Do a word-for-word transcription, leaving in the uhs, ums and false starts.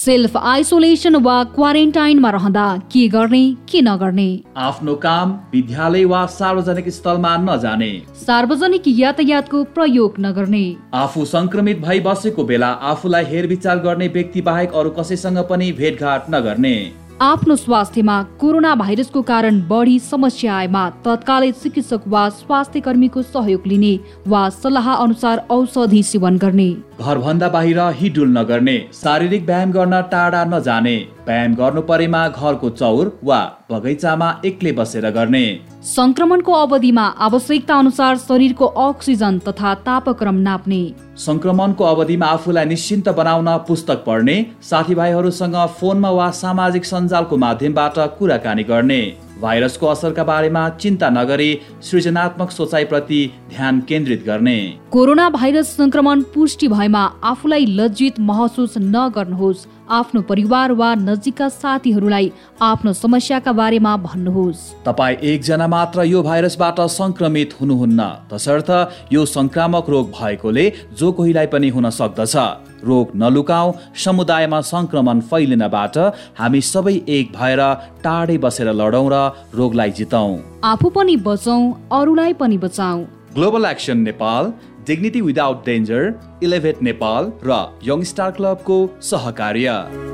Self isolation वा क्वारेन्टाइनमा रहँदा के गर्ने के नगर्ने, आफ्नो काम विद्यालय वा सार्वजनिक स्थलमा नजाने, सार्वजनिक यातायातको प्रयोग नगर्ने, आफू संक्रमित भई बसेको बेला आफूलाई हेरविचार गर्ने व्यक्ति बाहेक अरू कसैसँग पनि भेटघाट नगर्ने, आफ्नो स्वास्थ्यमा कोरोना भाइरसको कारण बढी समस्या आएमा तत्कालै चिकित्सक वा स्वास्थ्य कर्मीको सहयोग लिने वा सल्लाह अनुसार औषधि सेवन गर्ने, घरभन्दा बाहिर हिडुल नगर्ने, शारीरिक व्यायाम गर्न टाढा नजाने, व्यायाम गर्नु परेमा घरको चौर वा बगैँचामा एक्लै बसेर गर्ने, संक्रमणको अवधिमा आवश्यकता अनुसार शरीरको अक्सिजन तथा तापक्रम नाप्ने, संक्रमणको अवधिमा आफूलाई निश्चिन्त बनाउन पुस्तक पढ्ने, साथीभाइहरूसँग फोनमा वा सामाजिक सञ्जालको माध्यमबाट कुराकानी गर्ने, भाइरसको असरका बारेमा चिन्ता नगरी सृजनात्मक सोचाइप्रति ध्यान केन्द्रित गर्ने। कोरोना भाइरस संक्रमण पुष्टि भएमा आफूलाई लज्जित महसुस नगर्नुहोस्। आफ्नो परिवार वा नजिकका साथीहरूलाई आफ्नो समस्याका बारेमा भन्नुहोस्। तपाईँ एकजना मात्र यो भाइरसबाट संक्रमित हुनुहुन्न, तसर्थ यो संक्रामक रोग भएकोले जो कोहीलाई पनि हुन सक्दछ। रोग नलुकाऊ, समुदायमा संक्रमण फैलिनबाट हामी सबै एक भएर टाढै बसेर लडौँ र रोगलाई जितौँ। आफू पनि बचौँ, अरूलाई पनि बचाऊ। Global action Nepal, dignity without danger, elevate Nepal र यङ स्टार क्लबको सहकार्य।